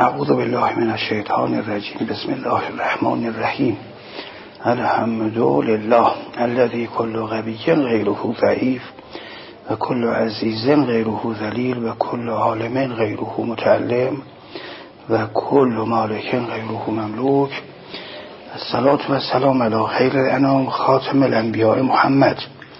اعوذ بالله من الشیطان الرجیم. بسم الله الرحمن الرحیم. الحمد لله الذي كل غبی غیره ضعیف و کل عزیز غیره ذلیل و کل عالم غیره متعلم و کل مالک غیره مملوک. الصلاة و السلام علی خیر الانام خاتم الانبیاء محمد.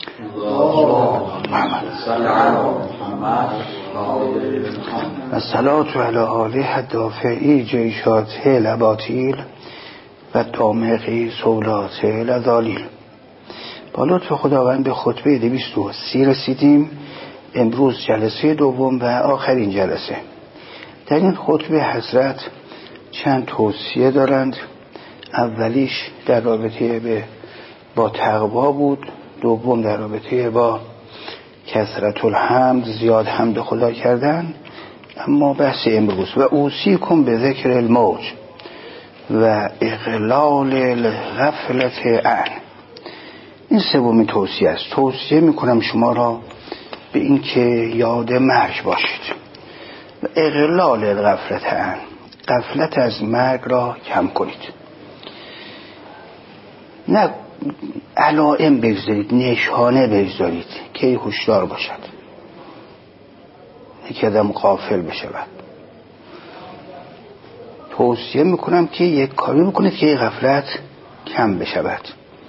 الصلاة علی آله الدافعی جیشات الاباطیل و دامغی سولات الذالیل. با لطف خداوند به خطبه 230 رسیدیم. امروز جلسه دوم و آخرین جلسه. در این خطبه حضرت چند توصیه دارند. اولیش در رابطه با تقوا بود، دوم در رابطه با کثرت الحمد، زیاد حمد خدا کردن. اما بحث امروز و اوصیکم به ذکر الموت و اقلال الغفلت عن، این سومین توصیه است. توصیه میکنم شما را به این که یاد مرگ باشید و اقلال الغفلت عن، غفلت از مرگ را کم کنید. نه علائم بگذارید، نشانه بگذارید که هوشیار باشد، یک آدم غافل بشود. توصیه میکنم که یک کاری بکنید که غفلت کم بشود.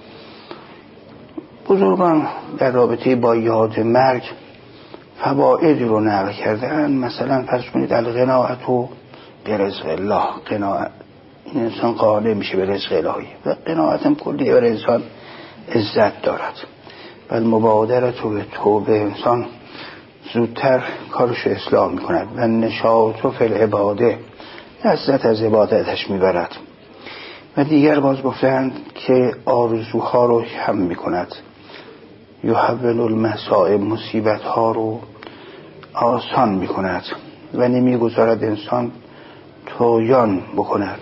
بزرگان در رابطه با یاد مرگ فوائدی رو نقل کردن. مثلا فرض کنید القناعت و برزق الله، قناعت، این انسان قانع میشه به رزق الهی و قناعت هم کلی بر انسان عزت دارد. و المبادرت و به توبه، انسان زودتر کارش اصلاح میکند و نشاط و فی العباده، لذت از عبادتش میبرد. و دیگر باز گفتند که آرزوها رو کم میکند، یحول المصائب، مصیبت ها رو آسان میکند و نمیگذارد انسان طغیان بکند.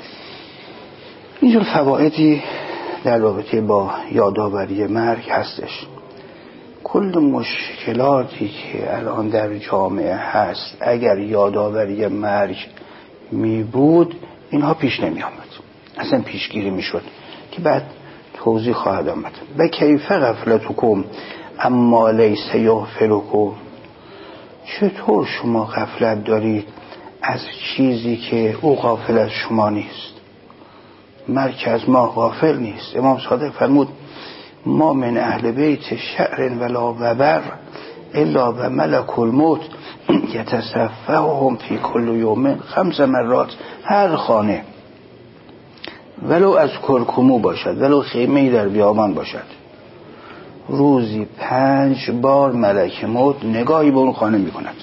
اینجور فوائدی در رابطه با یادآوری مرگ هستش. کل مشکلاتی که الان در جامعه هست اگر یادآوری مرگ می بود اینها پیش نمی آمد، اصلا پیشگیری می شد که بعد توضیح خواهد آمد. و کیف غفلتکم اما لیس یغفلکم، چطور شما غفلت دارید از چیزی که او غافل از شما نیست. مرگ از ما غافل نیست. امام صادق فرمود ما من اهل بیت شعر ولا وبر الا و ملک الموت یتصفحهم فی کل یوم 5 مرات. هر خانه ولو از کرکمو باشد، ولو خیمه‌ای در بیابان باشد، روزی 5 بار ملک موت نگاهی به اون خانه می کند.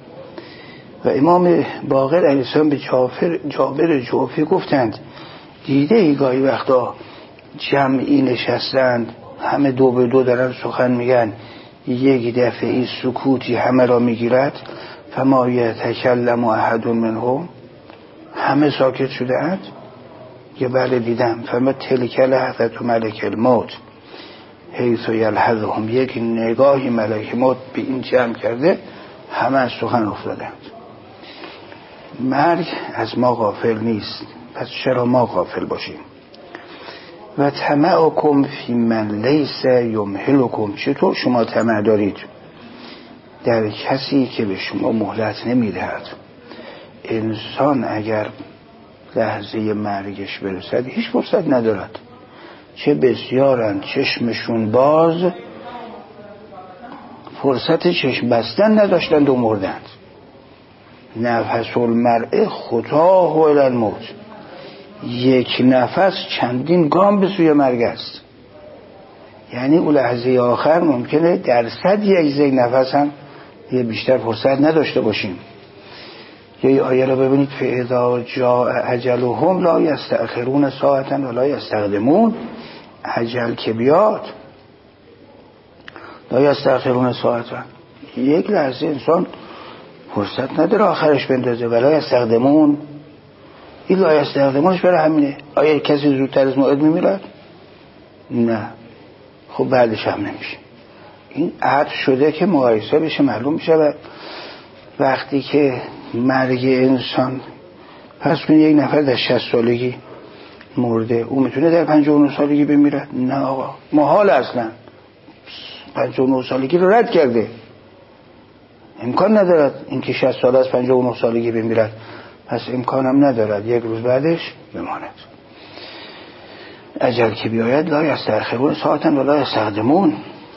و امام باقر علیه السلام به جابر جوفی گفتند دیده ای گاهی وقتا جمعی نشستند، همه دو به دو دارن سخن میگن، یک دفعه سکوتی همه را میگیرد، فما یتکلم احد منهم، همه ساکت شده اند. یه بله دیدم، فما تلک لحظة ملک الموت حیث یلحظهم، یک نگاهی ملک موت به این جمع کرده، همه از سخن افتادند. مرگ از ما غافل نیست، پس چرا ما غافل باشیم؟ و طمعکم فی من لیس یمهلکم، چطور شما طمع دارید در کسی که به شما مهلت نمیدهد؟ انسان اگر لحظه مرگش برسد هیچ فرصت ندارد. چه بسیارند چشمشون باز، فرصت چشم بستن نداشتند و مردند. نفس المرء خطاه الی الموت، یک نفس چندین گام به سوی مرگ است. یعنی اون لحظه آخر ممکنه درصد یک نفس هم یه بیشتر فرصت نداشته باشیم. یه آیه رو ببینید فاذا جاء اجلهم لا یستأخرون ساعة ولا یستقدمون. اجل که بیاد لا یستأخرون ساعة، یک لحظه انسان فرصت نداره آخرش بندازه. ولا یستقدمون، این لا یستقدمونش برای همینه. آیا کسی زودتر از موعد میمیرد؟ نه. خب بعدش هم نمیشه. این عهد شده که مقایسه بشه، معلوم بشه. و وقتی که مرگ انسان پس کنید یک نفر در 60 سالگی مرده، او میتونه در 59 سالگی بمیره؟ نه آقا، محال اصلا. 59 سالگی رو رد کرده، امکان ندارد اینکه 60 سال از 59 سالگی بمیرد، پس امکانم ندارد یک روز بعدش بماند. اجل که بیاید لا یستأخرون ساعتا ولا یستقدمون.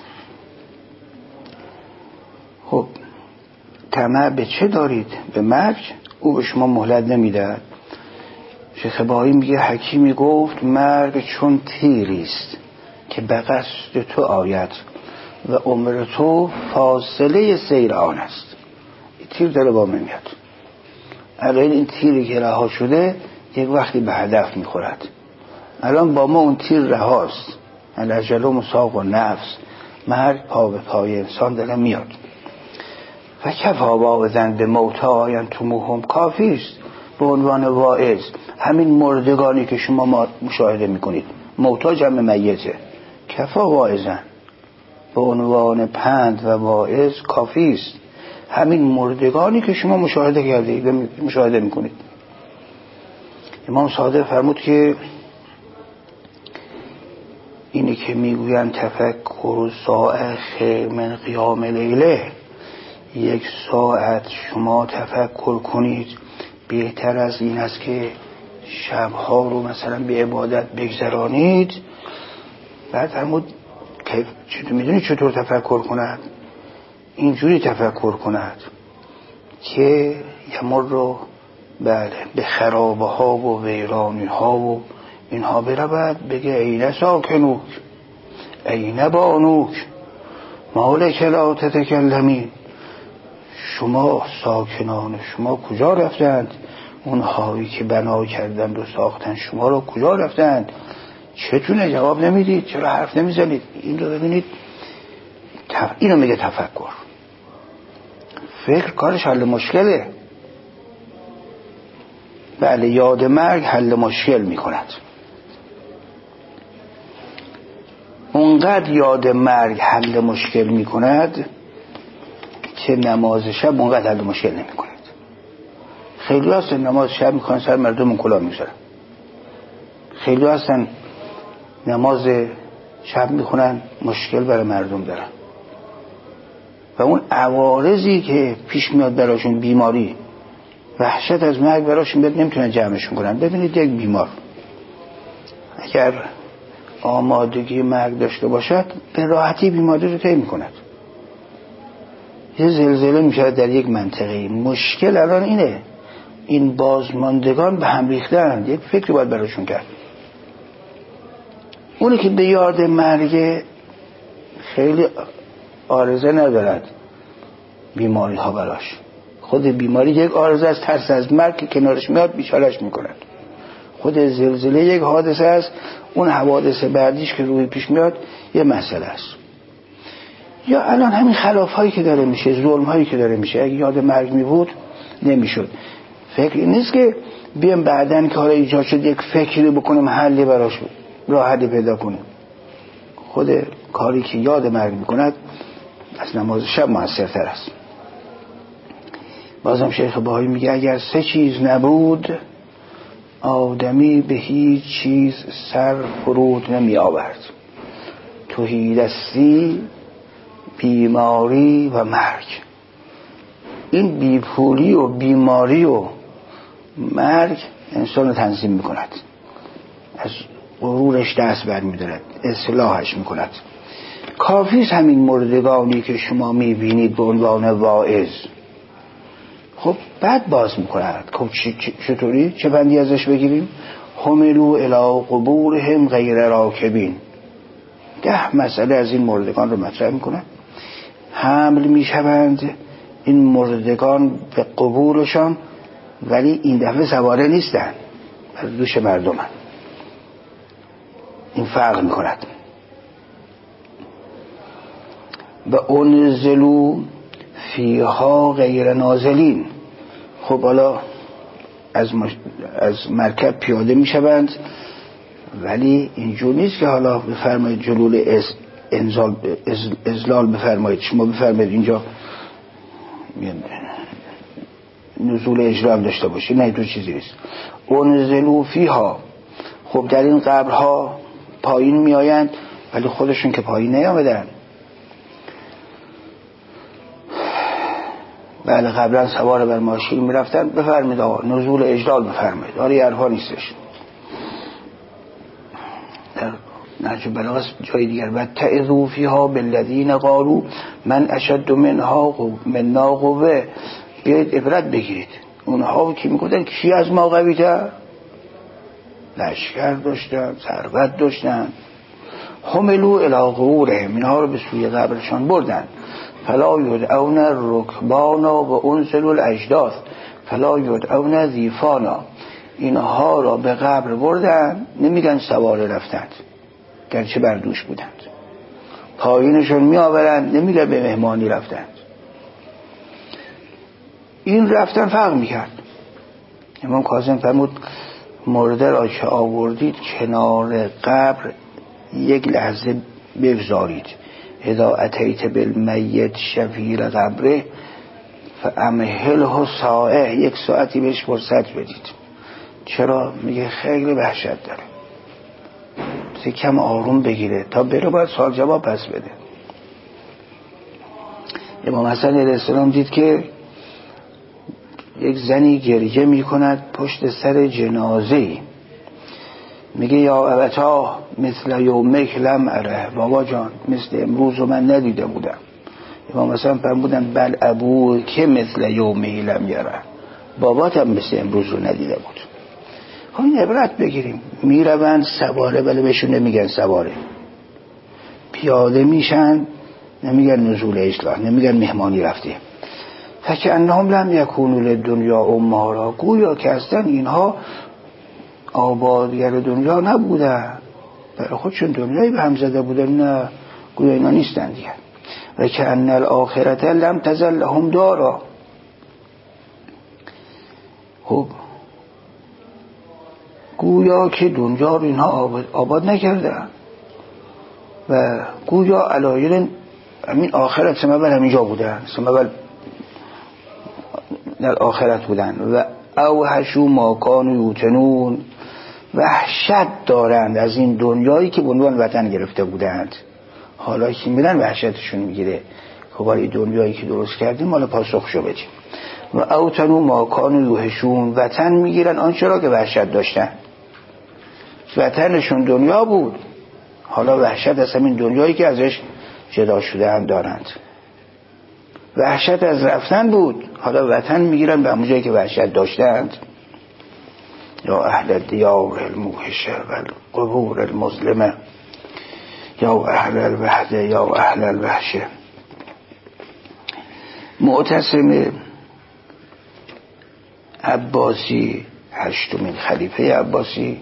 خب طمع به چه دارید؟ به مرگ. او به شما مهلت نمیدهد. شیخ بهایی میگه حکیمی گفت مرگ چون تیری است که به قصد تو آید و عمر تو فاصله سیر آن است. این تیر داره با من میاد. الان این تیری که رها شده یک وقتی به هدف میخورد. الان با ما اون تیر رهاست. الاجل مساق و نفس. مرگ پا به پای انسان داره میاد. و کفا واعظن به موتا آین تو موهم. کافی است به عنوان واعظ همین مردگانی که شما مشاهده میکنید، موتا جمع میته، کفا واعظن به عنوان پند و واعظ کافی است همین مردگانی که شما مشاهده کردید مشاهده میکنید. امام صادق فرمود که اینی که میگویند تفکر ساعت خیر من قیام لیله، یک ساعت شما تفکر کنید بهتر از این است که شبها رو مثلا به عبادت بگذرانید. بعد فرمود چطور میدونی چطور تفکر کند؟ اینجوری تفکر کند که یمر رو بله به خرابه ها و ویرانی ها و اینها برود، بگه این ساکنوک این بانوک مالک لا تتکلمی. شما ساکنان شما کجا رفتند؟ اونهایی که بنا کردند و ساختند شما رو کجا رفتند؟ چتونه جواب نمیدید؟ چرا حرف نمیزنید؟ این رو ببینید، اینو میگه تفکر. فکر کارش حل مشکله. بله یاد مرگ حل مشکل میکند. اونقدر یاد مرگ حل مشکل میکند که نماز شب اونقدر حل مشکل نمیکند. خیلی هستن نماز شب میکنن سر مردم کلاه میذارن، خیلی هستن نماز شب میخونن مشکل برای مردم دارن و اون عوارضی که پیش میاد براشون، بیماری، وحشت از مرگ براشون بیاد، نمیتونن جمعشون کنن. ببینید یک بیمار اگر آمادگی مرگ داشته باشد به راحتی بیماری رو طی میکند. یه زلزله میشه در یک منطقه، مشکل الان اینه، این بازماندگان به هم ریختن، یک فکری باید براشون کرد. اونی که به یاد مرگ خیلی آرزه ندارد بیماری ها براش، خود بیماری یک آرزه از ترس از مرگ که کنارش میاد بیچارش میکند. خود زلزله یک حادثه است، اون حوادث بعدیش که روی پیش میاد یه مسئله است. یا الان همین خلاف هایی که داره میشه، ظلم هایی که داره میشه، اگه یاد مرگ میبود نمیشد. فکر نیست که بیام بعدن که حالا ایجاد شد یک فکری بکنیم حلی براش راه حلی پیدا کنیم. خود کاری که یاد مرگ میکند از نماز شب موثرتر است. بازم شیخ بهایی میگه اگر 3 چیز نبود آدمی به هیچ چیز سر فرود نمی آورد: تهیدستی، بیماری و مرگ. این بیپولی و بیماری و مرگ انسان رو تنظیم میکند، از غرورش دست برمی‌دارد، اصلاحش میکند. کافیست همین مردگانی که شما میبینید به عنوان واعظ. خب بعد باز میکند. خب چطوری؟ چه بندی ازش بگیریم؟ حملو الی قبورهم غیر راکبین. 10 مسئله از این مردگان رو مطرح میکنند. حمل میشوند این مردگان به قبورشان، ولی این دفعه سواره نیستن، بر دوش مردمن. این فرق میکند. و انزلوا فیها غیر نازلین. خب حالا از مرکب پیاده میشوند، ولی اینجور نیست که حالا بفرمایید جلول ازلال بفرمایید، شما بفرمایید اینجا نزول اجلال داشته باشه، نه تو چیزی نیست. انزلوا فیها، خب در این قبرها پایین می آیند ولی خودشون که پایین نیامدن. بله قبلا سوار بر ماشین می رفتن، بفرمید آقا نزول اجلال بفرمید، آره یه حرفا نیستش. در نهج البلاغه جای دیگر و تعظوا فیها بالذین قالوا من اشد منا قوه، بیایید عبرت بگیرید اونها که میگفتن کی از ما قوی تر، لشکر داشتن، ثروت داشتن، حملوا الی قبورهم، اینها رو به سوی قبرشان بردن. فلا یدعون الرکبانا و انزلوا الاجداث فلا یدعون ضیفانا، اینها را به قبر بردن، نمیگن سوار رفتند گرچه بر دوش بودند، پایینشون می آورند، نمیگن به مهمانی رفتند. این رفتن فرق میکرد. امام کاظم فرمود مرده را که آوردید کنار قبر یک لحظه بگذارید، اذا اتیت بالمیت شفیر قبره فامهله ساعه، یک ساعتی بهش فرصت بدید. چرا؟ میگه خیلی وحشت داره، کم آروم بگیره تا بره، باید سوال جواب پس بده. امام حسن علیه السلام دید که یک زنی گریه میکند پشت سر جنازه‌ای، میگه یا ابتا مثل یومک لم اره، بابا جان مثل امروز رو من ندیده بودم. امام حسن فرمودن بل ابو که مثل یومه لم یره، بابات هم مثل امروز رو ندیده بود. این عبرت بگیریم. میروند سواره، ولی بهشون نمیگن سواره، پیاده میشن، نمیگن نزول اجلال، نمیگن مهمانی رفته. فکأنهم لم یکونوا للدنیا امارا، گویا که اصلا اینها آبادگر دنیا نبودن، برای خودشون دنیایی به هم زده بودن، نه گویا اینا نیستن دیگه. و کأن الاخرة لم تزل لهم دارا، خب گویا که دنیا رو اینها آباد نکردن و گویا علایل همین آخرت سمبل همینجا بودن، سمبل در آخرت بودن. و اوحشوا ما کانوا یوتنون، وحشت دارند از این دنیایی که به عنوان وطن گرفته بودند. حالا که میرن وحشتشون میگیره، خب این دنیایی که درست کردیم حالا پاسخشو بدیم. و اوتنوا ما کانوا یوحشون، وطن میگیرن آنچه را که وحشت داشتن. وطنشون دنیا بود، حالا وحشت از همین دنیایی که ازش جدا شده هم دارند. وحشت از رفتن بود، حالا وطن میگیرن به همون جایی که وحشت داشتند. یا اهل دیار الموحشه و القبور المظلمه، یا اهل الوحده یا اهل الوحشه. معتصم عباسی، هشتمین خلیفه عباسی،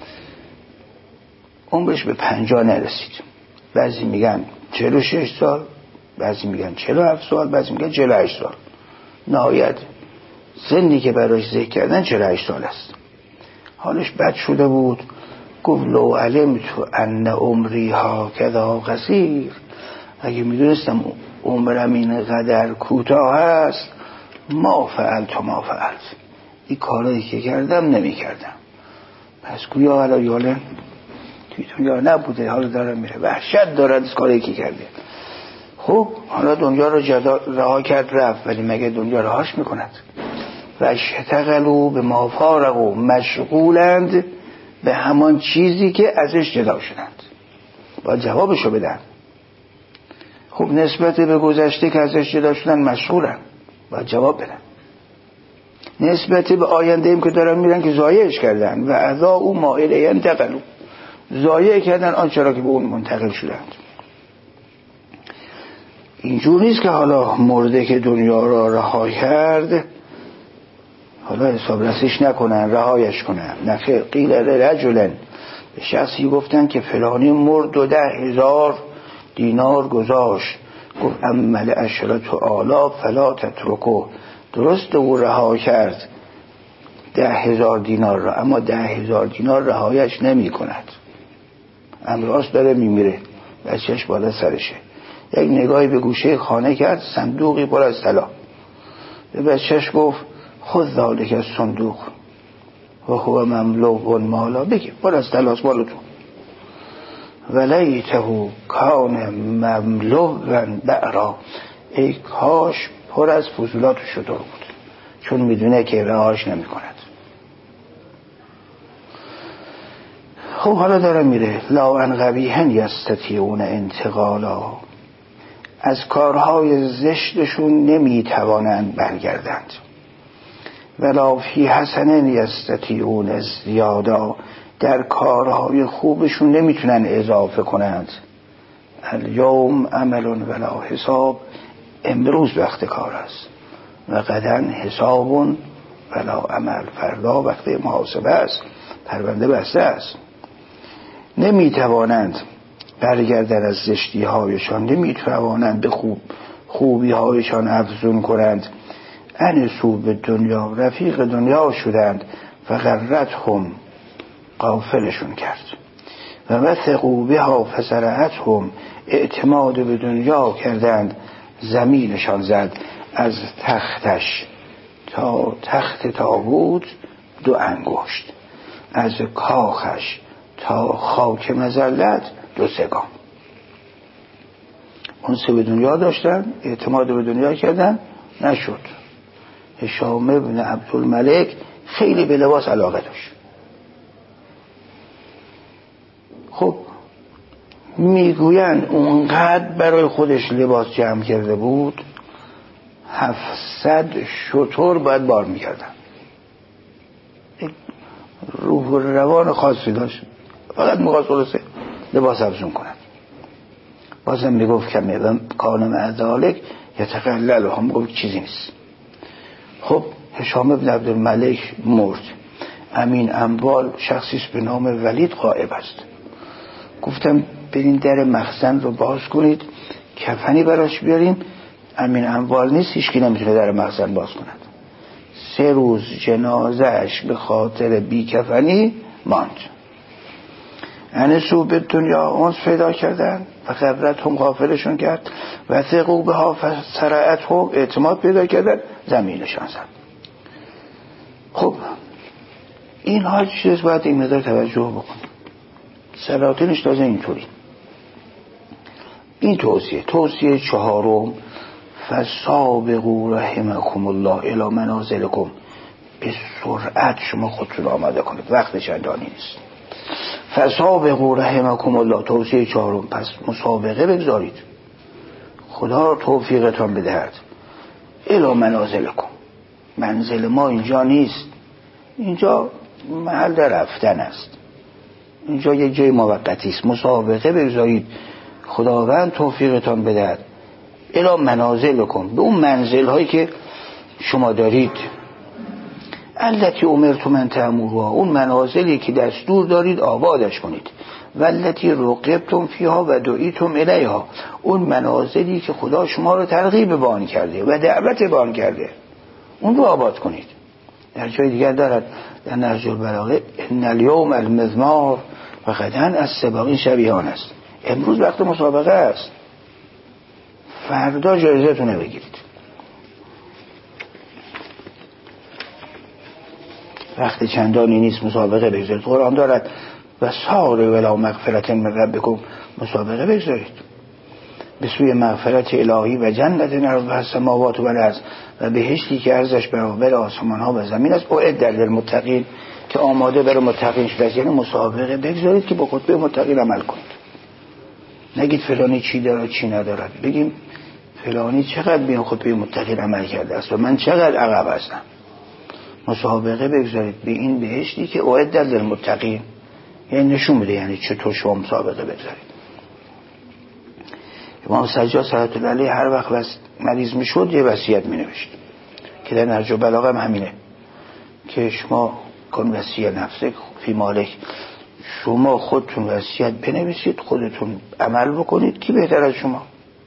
عمرش به 50 نرسید. بعضی میگن 46 سال، بعضی میگن 47 سال، بعضی میگن 48 سال. نهایت سنی که برایش ذکر کردن 48 سال است. حالش بد شده بود، گفت لو علمت ان عمری هکذا قصیر، اگه میدونستم عمرم این قدر کوتاه است، ما فعلت. این کارایی که کردم نمی کردم. پس گویا حالا یاله توی دنیا نبوده، حالا داره میره، وحشت دارد از کاری که کرده. خب حالا دنیا رو رها کرد رفت، ولی مگه دنیا رهاش میکند؟ و اشتغلوا به ما فارقوا، مشغولند به همان چیزی که ازش جدا شدند. باید جوابشو بدن. خب نسبت به گذشته که ازش جدا شدن مشغولن، باید جواب بدن. نسبت به آینده ایم که دارن میرن که ضایعش کردن، و اضاعوا ما الیه انتقلوا، ضایع کردن آنچه را که به اون منتقل شدند. اینجور نیست که حالا مرده که دنیا را رها کرد حالا حساب رسیش نکنن، رهایش کنن. نخیر، قیل رجلن، به شخصی گفتن که فلانی مرد و 10,000 دینار گذاشت، گفت امل عشرت آلاف فلا تترکو، درست او رها کرد 10,000 دینار را، اما 10,000 دینار رهایش نمی کند. امراست داره میمیره، بچهش بالا سرشه. یک نگاهی به گوشه خانه کرد، صندوقی پر از طلا. به بچهش گفت خود ذالک از صندوق و هو مملو مالا، بگی پر از طلاست مالتون. ولیته کان مملو بعرا، ای کاش پر از فضولات شده بود، چون میدونه که رهاش نمی کند. خب حالا داره میره. لا ان قبیحا یستطیعون انتقالا، از کارهای زشتشون نمیتوانند برگردند. ولا فی حسن یستطیعون زیادا، در کارهای خوبشون نمیتونن اضافه کنند. الیوم عمل ولا حساب، امروز وقت کار است. و غدا حساب ولا عمل، فردا وقت محاسبه است، پرونده بسته است. نمیتوانند برگردن از زشتی هایشان، نمیتوانند به خوبی هایشان افزون کنند. انسو به دنیا، رفیق دنیا شدند. فغرتهم، غافلشون کرد. و وثقوا بها فزرعتهم، اعتماد به دنیا کردند، زمینشان زد. از تختش تا تخت تابوت 2 انگشت، از کاخش تا خاک مذلت 2 سگام. اونس به دنیا داشتن، اعتماد به دنیا کردن، نشد. هشام بن عبدالملک خیلی به لباس علاقه داشت. خب میگوین اونقدر برای خودش لباس جمع کرده بود 700 شتر باید بار میکردن. روح و روان خاصی داشت، فقط میخواست لباس افزون کند. بازم میگفت کمه کان مع ذالک یتقلل، هم میگفت چیزی نیست. خب هشام بن عبدالملک مرد. امین اموال شخصیست به نام ولید غائب است. گفتم برین در مخزن رو باز کنید، کفنی براش بیارین. امین اموال نیست، هیچکی نمیتونه در مخزن باز کند. 3 روز جنازهش به خاطر بیکفنی ماند. انسو به دنیا اونس پیدا کردن و غرتهم، غافلشون کرد. و ثقوا بها فزرعتهم، اعتماد پیدا کردن، زمینشان زد. خب اینها چیز باید این مقدار توجه بکنیم. سلاطینش تازه اینطوری. این توصیه 4، فسابقوا رحمکم الله الی منازلکم، به سرعت شما خودتون آماده کنید، وقت چندانی نیست. فسابقوا رحمکم الله، توصیه 4، پس مسابقه بگذارید، خدا توفیقتان بدهد. الی منازلکم، منزل ما اینجا نیست، اینجا محل رفتن است، اینجا یک جای موقتی است. مسابقه بگذارید، خداوند توفیقتان بدهد. الی منازلکم، به اون منزل هایی که شما دارید. التی امرتم ان تعمروها، اون منازلی که دستور دارید آبادش کنید. والتی رغبتم فیها و دعیتم الیها، اون منازلی که خدا شما رو ترغیب به آن کرده و دعوت به آن کرده، اون رو آباد کنید. در جای دیگر دارد در نهج البلاغه ان الیوم المزمار و غدا السباق، این شبیهان است. امروز وقت مسابقه است، فردا جایزتون رو بگیرید. وقت چندانی نیست مسابقه بگذارید. قرآن دارد و سارعوا الی مغفرة من ربکم، مسابقه بگذارید به سوی مغفرت الهی و جنت عرضها السماوات و الارض، و بهشتی که عرضش برابر آسمان ها و زمین است. اعدت للمتقین، که آماده برای متقین شده است. یعنی مسابقه بگذارید که با خطبه متقین عمل کنید. نگید فلانی چی دارد چی ندارد، بگیم فلانی چقدر به این خطبه متقین عمل کرده است و من چقدر عقب هستم. مسابقه بگذارید به این بهشتی که اعدت للمتقین، یعنی نشون میده یعنی چطور شما مسابقه بگذارید. امام سجاد صلوات الله علیه هر وقت مریض میشد یه وصیت مینوشت که در نهج البلاغه هم همینه که شما کن وصیت نفسک فی مالک، شما خودتون وصیت بنویسید، خودتون عمل بکنید، کی بهتر از شما.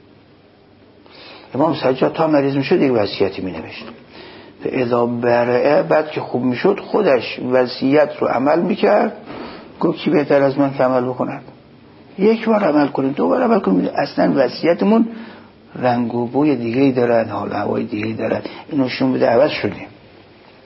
امام سجاد تا مریض میشد یک وصیتی مینوشت، اذا برئه، بعد که خوب میشد خودش وصیت رو عمل میکرد، گفت کی بهتر از من که عمل بکند. یک بار عمل کنید، 2 بار عمل کنید، اصلا وصیتمون رنگ و بوی دیگه‌ای دارد، حال هوای دیگه‌ای دارد. اینو نشون بده عوض شدیم.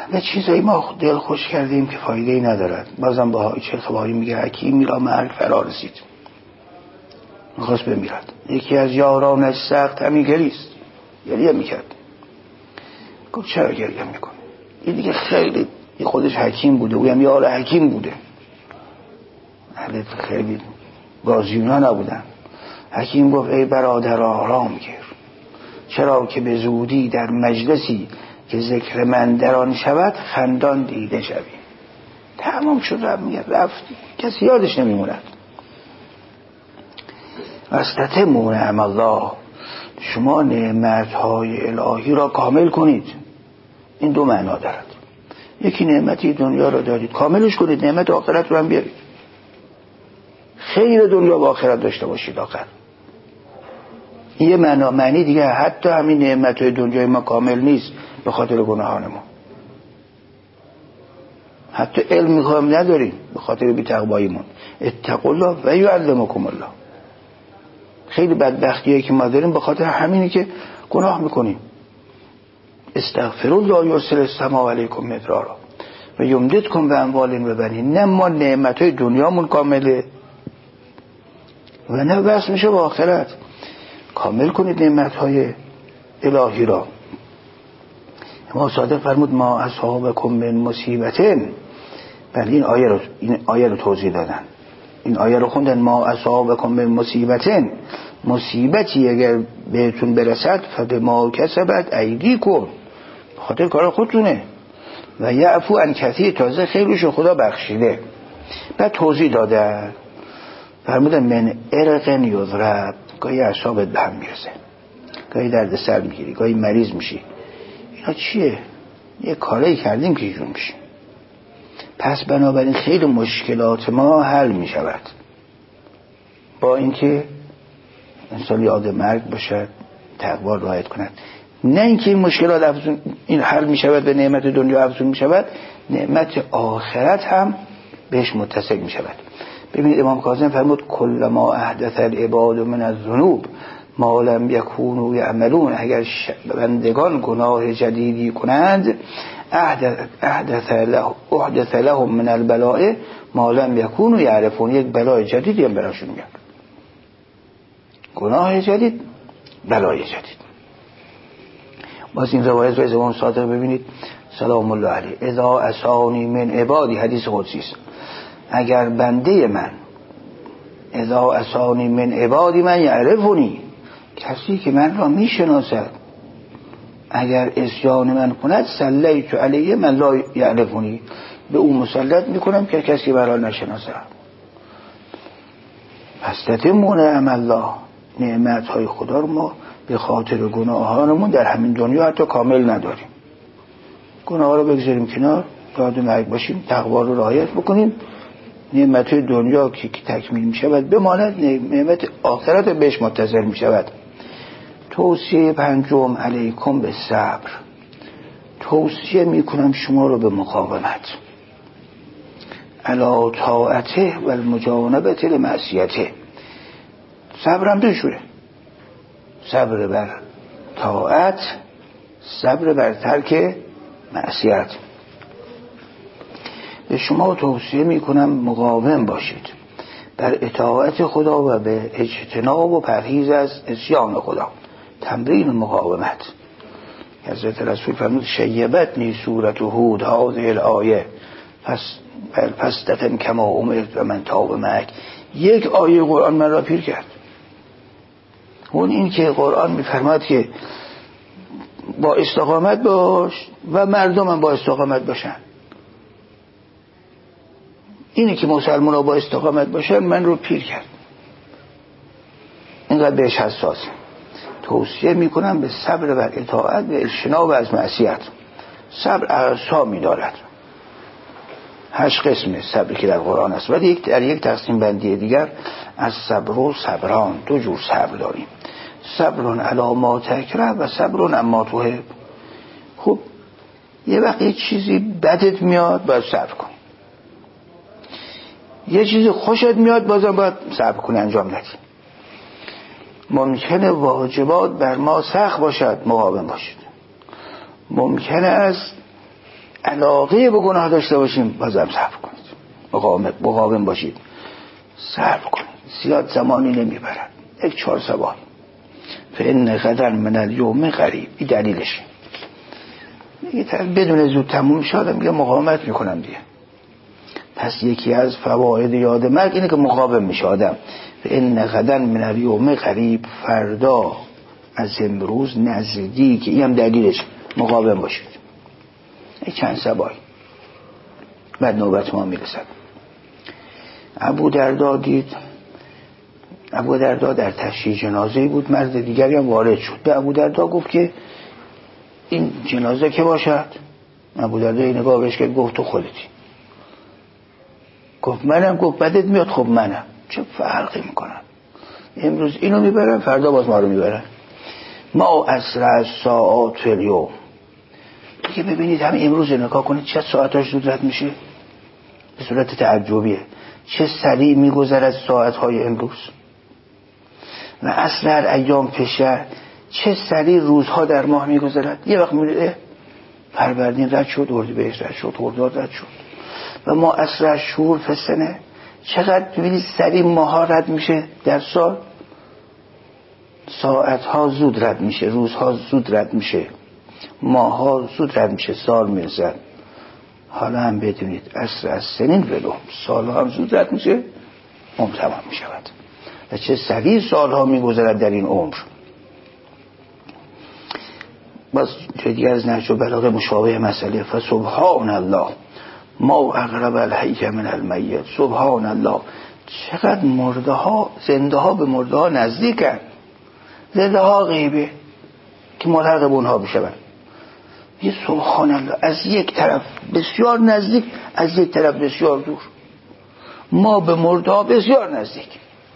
به چیزایی ما دل خوش کردیم که فایده‌ای ندارد. بازم با چه خبری میگه حکیم میرا مرگ فرا رسید، میخواست بمیرد. یکی از یارانش سخت همین گریست، گریه میکرد. گفت چرا گریه میکنه؟ این دیگه خیلی خودش حکیم بوده، اویم یار حکیم بوده، خیلی بازیونا نبودن. حکیم گفت ای برادر آرام گیر، چرا که به زودی در مجلسی که ذکر من در آن شود خندان دیده شوی. تمام شد، رفت، کسی یادش نمیموند. واستتموا نعم الله، شما نعمتهای الهی را کامل کنید. این دو معنا دارد. یکی نعمتی دنیا را دارید کاملش کنید، نعمت آخرت رو هم بیارید، خیر دنیا و آخرت داشته باشید آخر. یه معنی دیگه، حتی همین نعمتهای دنیای ما کامل نیست به خاطر گناهان ما. حتی علم میخوایم نداریم به خاطر بی‌تقواییمون. اتقوا الله و یعلمکم الله. خیلی بدبختیه که ما داریم به خاطر همینی که گناه میکنیم. استغفروا الله یرسل السماء علیکم مدرارا و یمددکم باموال و بنین. نه ما نعمتهای دنیامون کامله و نه بس میشه با آخرت. کامل کنید نعمتهای الهی را. امام صادق فرمود ما اصحابکم من مصیبتین. بله این آیه رو توضیح دادن، این آیه رو خوندن. ما اصحابکم من مصیبتین، مصیبتی اگر بهتون برسد فبما کسبت ایدیکم، خاطر کار خودتونه. و یعفو عن کثیر، تازه خیلیشو خدا بخشیده. بعد توضیح دادن، فرمودن من ارق یضرب، گاهی اعصابت به هم میرسه، گاهی درد سر میگیری، گاهی مریض میشی. اینا چیه؟ یه کاری کردیم که اینجور میشه. پس بنابراین خیلی مشکلات ما حل میشود با اینکه انسان یاد مرگ باشد، تقوا رعایت کند. نه اینکه این مشکلات این حل میشود به نعمت دنیا افزون میشود، نعمت آخرت هم بهش متصل میشود. ببینید امام کاظم فرمود کل ما احدث العباد من الذنوب ما لم یکونوا یعملون. اگر بندگان گناه جدیدی کنند احدث لهم من البلاء ما لم یکونوا یعرفون. یک بلای جدیدی هم براشون میاد، گناه جدید، بلای جدید. باز این روایت از امام صادق ببینید سلام الله علیه، اذا اسانی من عبادی، حدیث قدسی است، اگر بنده من، اذا اسانی من عبادی من یعرفونی، کسی که من را میشناسد، اگر عصیان من کند سلیت علیه من لا یعرفونی، به اون مسلط میکنم که کسی من را نشناسد. استتموا نعم الله، نعمتهای خدا رو ما به خاطر گناهانمون در همین دنیا حتی کامل نداریم. گناه رو بگذاریم کنار، یاد مرگ باشیم، تقوا رو رعایت بکنیم، نعمتهای دنیا که تکمیل می شود بماند، نعمت آخرت بهش متصل می شود. توصیه پنجم علیکم به صبر، توصیه می کنم شما رو به مقاومت، علی طاعته و المجانبت لمعصیته. صبرم دو جوره، صبر بر طاعت، صبر بر ترک معصیت. به شما توصیه میکنم مقاوم باشید بر اطاعت خدا و به اجتناب و پرهیز از عصیان خدا. تمرین مقاومت. حضرت رسول فرمود شیبتنی سورة هود هذه الآیه فاستقم کما امرت و من تاب معک. یک آیه قرآن من را پیر کرد. اون این که قرآن میفرماد که با استقامت باش و مردم هم با استقامت باشن. اینی که مسلمان ها با استقامت باشن من رو پیر کرد. اینقدر بهش حساسه. توصیه میکنم به صبر بر اطاعت و اجتناب از معصیت. صبر اقسامی دارد، 8 قسمه صبری که در قرآن است، ولی در یک تقسیم بندی دیگر از صبر و صبران 2 جور صبر داریم. صبرون علی ما تکره و صبرون اما تحب. خب یه وقت یه چیزی بدت میاد باید صبر کن، یه چیزی خوشت میاد بازم باید صبر کنی، انجام ندی. ممکنه واجبات بر ما سخت باشد، مقاوم باشید. ممکنه از علاقه به گناه داشته باشیم بازم صبر کنید، مقاوم باشید، صبر کنید، زیاد زمانی نمیبرد، 1-4 سبا. فإن غدا من اليوم قریب. این دلیلش بدون زود تموم شد میگه مقاومت میکنم دیگه. پس یکی از فواید یاد مرگ اینه که مقاوم میشه آدم. فإن غدا من اليوم قریب، فردا از امروز نزدیک. این هم دلیلش، مقاوم باشید. این چند سبایی بعد نوبت ما میرسد. ابو دردا دید، ابو دردا در تشییع جنازه بود، مرد دیگری هم وارد شد. به ابو دردا گفت که این جنازه که باشد. ابو دردا این نگاه بهش که گفت تو خودتی. گفت منم. گفت بدت میاد. خب منم. چه فرقی میکنم؟ امروز اینو میبرن، فردا باز ما رو میبرن. ما اسرع ساعات الیوم. دیگه ببینید هم امروز نگاه کنید چه ساعتاش زود رد میشه، به صورت تعجبیه. چه سریع میگذرد ساعتهای امروز. و اسرع ایام فشر، چه سریع روزها در ماه میگذرد. یه وقت میره فروردین رد شد، اردیبهشت رد شد، خرداد رد شد. و ما اسرع شهور فسنه، چقدر ببینید سریع ماها رد میشه در سال. ساعتها زود رد میشه، روزها زود رد میشه، ماها زود رد میشه، سال میرسد. حالا هم بدونید اسرع از سنین ولو، سالها هم زود رد میشه، عمر تمام میشود. و چه سریع سالها میگذرد در این عمر. باز جای دیگر از نهج البلاغه مشابه مسئله. فسبحان الله ما اقرب الحی من المیت. سبحان الله، چقدر مرده ها، زنده ها به مرده ها نزدیکن. زنده ها غیبه که ملحق به اونها بشون. یه سبحان الله، از یک طرف بسیار نزدیک، از یک طرف بسیار دور. ما به مرده ها بسیار نزدیک،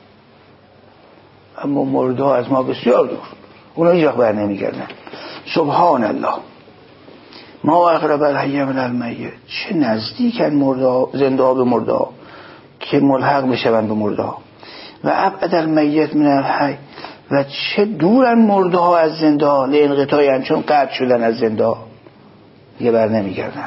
اما مرده ها از ما بسیار دور. اونا هیچ وقت بر نمیگردن. سبحان الله ما اقرب الحی من المیت. چه نزدیکن مرده ها، زنده ها به مرده ها که ملحق بشون به مرده ها. و ابعد المیت من الحی. و چه دورن مرده ها از زنده ها، لانقطاعن، چون قطع شدن از زنده ها دیگه بر نمیگردن.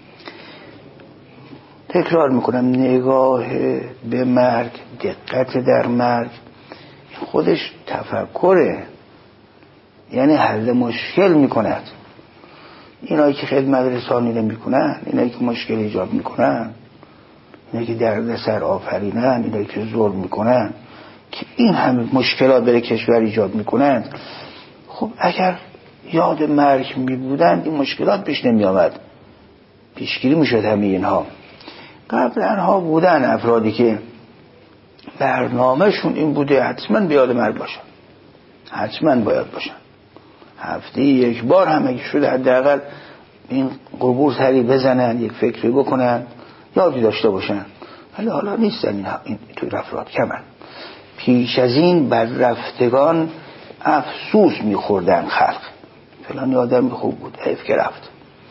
تکرار میکنم، نگاه به مرگ، دقت در مرگ خودش تفکره، یعنی حل مشکل میکند. اینایی که خدمت رسانی نمیکنن، اینایی که مشکل ایجاد میکنن، اینایی که دردسر آفرینن، اینایی که ظلم میکنن، که این همه مشکلات برای کشور ایجاد میکنن، خب اگر یاد مرگ میبودن این مشکلات پیش نمی آمد، پیشگیری میشد همه اینها. قبلا ها بودن افرادی که برنامهشون این بوده حتما به یاد مرگ باشن، حتما باید باشن، هفته یک بار هم اگه شده حداقل این قبور سری بزنن، یک فکری بکنن، یادی داشته باشن. ولی حالا نیستن این توی افراد کمن. پیش از این بر رفتگان افسوس میخوردن خلق. فلان آدم خوب بود، حیف که رفت.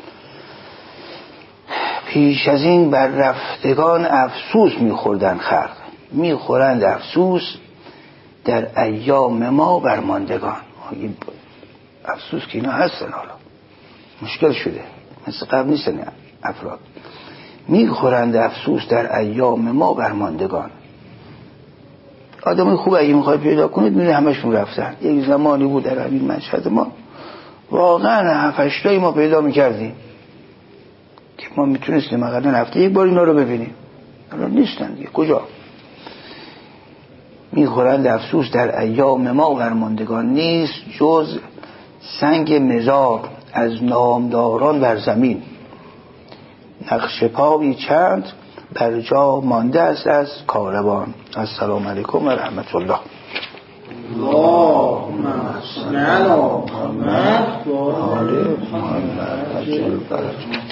پیش از این بر رفتگان افسوس میخوردن خلق. میخورند افسوس در ایام ما بر ماندگان. افسوس که اینا هستن، حالا مشکل شده، مثل قبل نیستن افراد. میخورند افسوس در ایام ما بر ماندگان. آدمای خوب اگه میخوای پیدا کنید میره همشون رفتن. یک زمانی بود در همین مشهد ما واقعا 7-8 تایی ما پیدا میکردیم که ما میتونستیم اقلا هفته یک بار اینا رو ببینیم. الان نیستن دیگه، کجا؟ میخورند افسوس در ایام ما بر ماندگان. نیست جز سنگ مزار از نامداران بر زمین. نقش پایی چند بر جا مانده است از کاروان. السلام علیکم و رحمت الله. اللهم صل علی محمد و آل محمد.